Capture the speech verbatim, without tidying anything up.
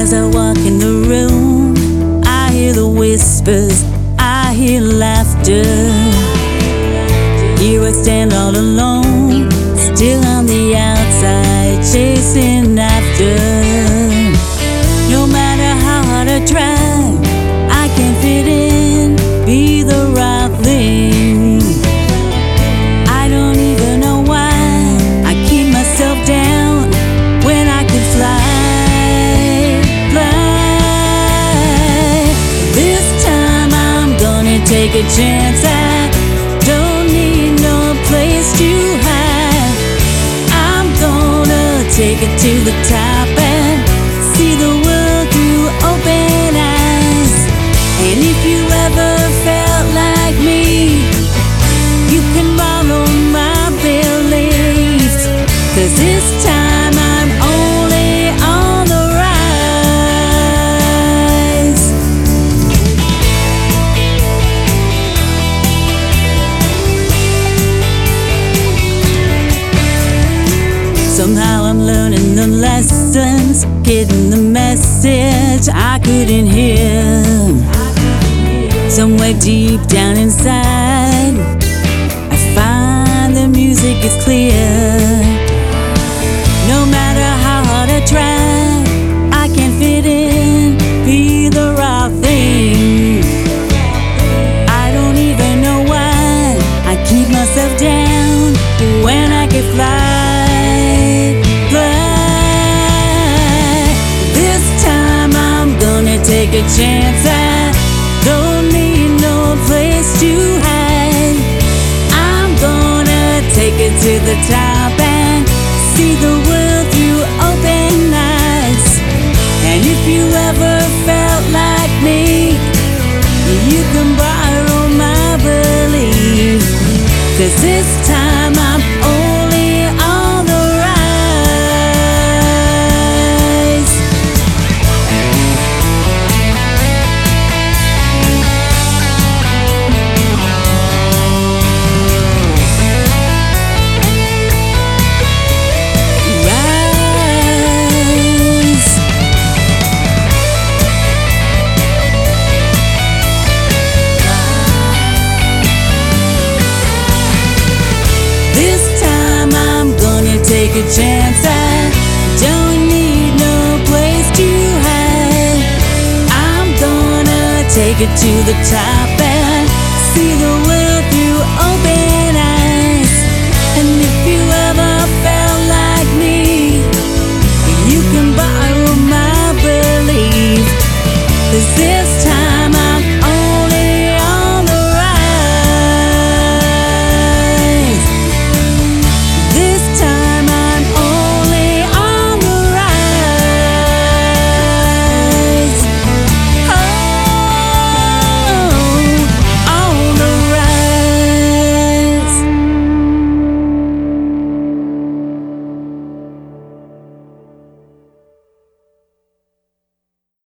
As I walk in the room, I hear the whispers, I hear laughter. Here I stand all alone, still on the outside, chasing after. No matter how hard I try, I can't fit in, be the right thing. I don't even know why I keep myself down when I could fly, fly. This time I'm gonna take a chance. I don't need no place to hide. I'm gonna take it to the top and see the world through open eyes. And if you ever felt like me, you can borrow my beliefs, 'cause this time I'm only on the rise. Somehow I'm learning the lessons, getting the message I couldn't hear. Somewhere deep down inside, I find the music is clear. No matter how hard I try, I can't fit in, be the right thing. I don't even know why I keep myself down when I can fly, fly. This time I'm gonna take a chance. I don't need no place to hide. I'm gonna take it to the top and see the world through open eyes. And if you ever felt like me, you can borrow my belief, 'cause this time I'm only on the rise. Rise. This time I'm gonna take a chance. I don't need no place to hide. I'm gonna take it to the top